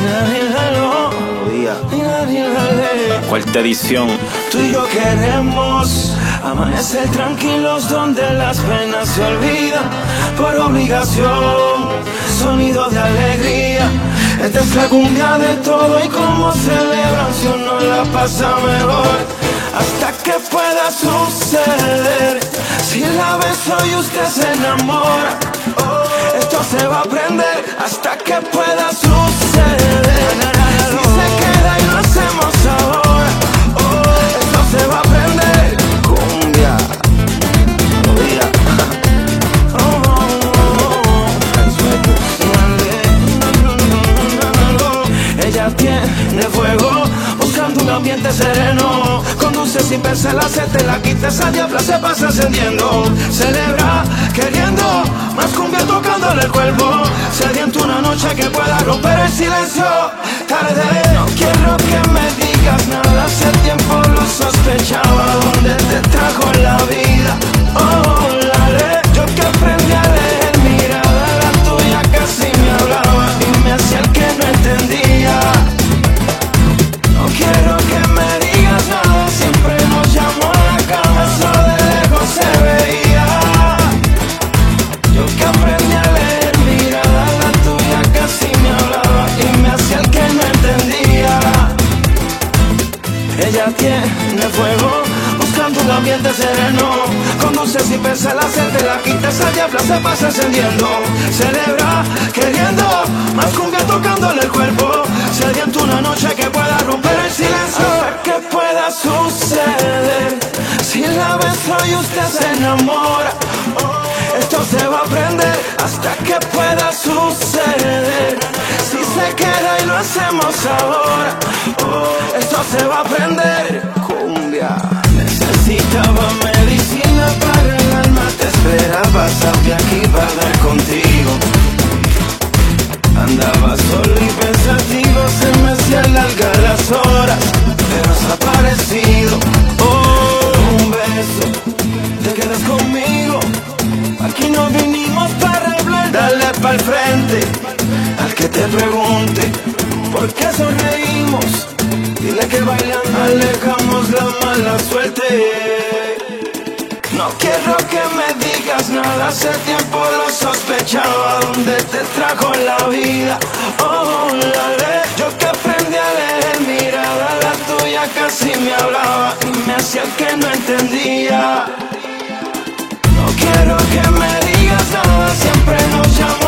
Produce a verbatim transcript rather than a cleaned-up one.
Cuarta edición. Tú y yo queremos amanecer tranquilos donde las penas se olvidan por obligación, sonido de alegría. Esta es la cumbia de todo y como celebran si uno la pasa mejor. Hasta que pueda suceder, si la beso y usted se enamora, esto se va a aprender hasta que pueda suceder. Si se queda y lo hacemos ahora, esto se va a aprender. Cumbia, cumbia. Oh, oh, oh. Ella tiene fuego, buscando un ambiente sereno. Conduce sin pensarla, se te la quita, esa diabla se pasa encendiendo. Celebra queriendo más cumbia tocándole el cuerpo. Sediento una noche que pueda romper el silencio. Tarde, no quiero que me digas nada, hace tiempo lo sospechaba. ¿Dónde te trajo la vida? Oh, la ley, yo que aprendí a leer mirada, la tuya casi me hablaba y me hacía el que no entendía. No quiero que me digas nada, siempre nos llamó a la cama, eso de lejos se veía. Yo que aprendí a leer mirada, la tuya casi me hablaba y me hacía el que no entendía. Ella tiene fuego, buscando un ambiente sereno. Conduce sin pensarla, se te la quita, esa diabla se pasa encendiendo. Celebra queriendo más cumbia tocándole el cuerpo. Sediento una noche que pueda romper el silencio. Hasta que pueda suceder, si la beso y usted se enamora, esto se va a aprender hasta que pueda suceder. Si se queda y lo hacemos ahora, esto se va a aprender. Cumbia. Necesitaba medicina para el alma, te esperaba, sabía que iba a dar contigo. Andaba solo y pensativo, se me hacían largas las horas, pero has aparecido. Oh, un beso, te quedas conmigo. Aquí no vinimos para hablar, dale pa'l frente al que te pregunte por qué sonreímos. Dile que bailando alejamos la mala suerte. No quiero que me digas nada, hace tiempo lo sospechaba. ¿Dónde te trajo la vida? Oh, la ley, yo que aprendí a leer mirada, la tuya casi me hablaba y me hacía el que no entendía. No quiero que me digas nada, siempre nos llamamos